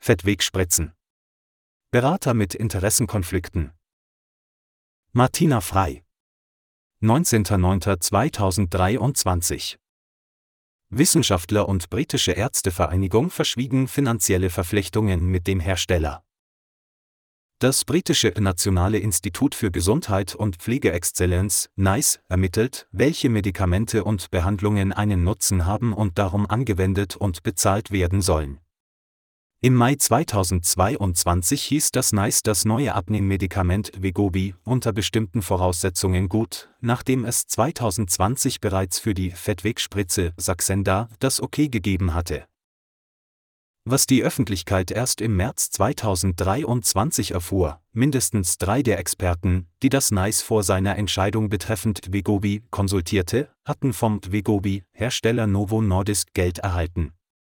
Fettwegspritzen. Berater mit Interessenkonflikten. Martina Frey. 19.09.2023. Wissenschaftler und britische Ärztevereinigung verschwiegen finanzielle Verflechtungen mit dem Hersteller. Das britische Nationale Institut für Gesundheit und Pflegeexzellenz, NICE, ermittelt, welche Medikamente und Behandlungen einen Nutzen haben und darum angewendet und bezahlt werden sollen. Im Mai 2022 hieß das NICE das neue Abnehmmedikament Wegovy unter bestimmten Voraussetzungen gut, nachdem es 2020 bereits für die Fettwegspritze Saxenda das Okay gegeben hatte. Was die Öffentlichkeit erst im März 2023 erfuhr, mindestens 3 der Experten, die das NICE vor seiner Entscheidung betreffend Wegovy konsultierte, hatten vom Wegovy-Hersteller Novo Nordisk Geld erhalten.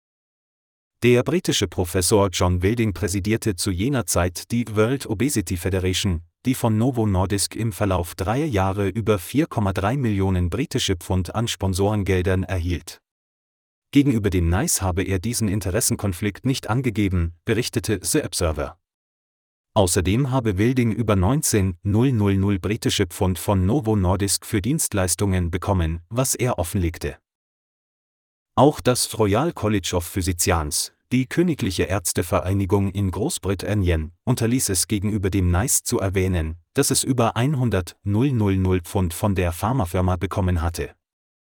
Der britische Professor John Wilding präsidierte zu jener Zeit die World Obesity Federation, die von Novo Nordisk im Verlauf 3 Jahre über 4,3 Millionen britische Pfund an Sponsorengeldern erhielt. Gegenüber dem NICE habe er diesen Interessenkonflikt nicht angegeben, berichtete The Observer. Außerdem habe Wilding über 19.000 britische Pfund von Novo Nordisk für Dienstleistungen bekommen, was er offenlegte. Auch das Royal College of Physicians, die Königliche Ärztevereinigung in Großbritannien, unterließ es gegenüber dem NICE zu erwähnen, dass es über 100.000 Pfund von der Pharmafirma bekommen hatte.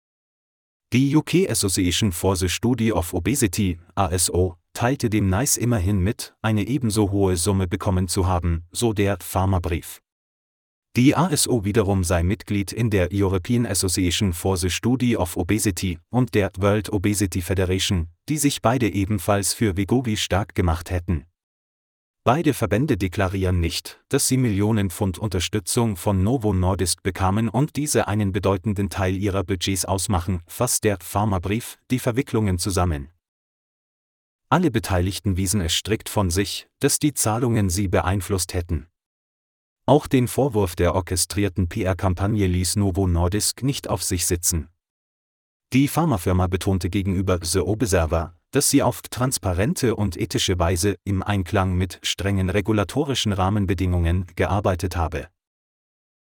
Die UK Association for the Study of Obesity, ASO, teilte dem NICE immerhin mit, eine ebenso hohe Summe bekommen zu haben, so der Pharmabrief. Die ASO wiederum sei Mitglied in der European Association for the Study of Obesity und der World Obesity Federation, die sich beide ebenfalls für Wegovy stark gemacht hätten. Beide Verbände deklarieren nicht, dass sie Millionen Pfund Unterstützung von Novo Nordisk bekamen und diese einen bedeutenden Teil ihrer Budgets ausmachen, fasst der Pharmabrief die Verwicklungen zusammen. Alle Beteiligten wiesen es strikt von sich, dass die Zahlungen sie beeinflusst hätten. Auch den Vorwurf der orchestrierten PR-Kampagne ließ Novo Nordisk nicht auf sich sitzen. Die Pharmafirma betonte gegenüber The Observer, dass sie auf transparente und ethische Weise im Einklang mit strengen regulatorischen Rahmenbedingungen gearbeitet habe.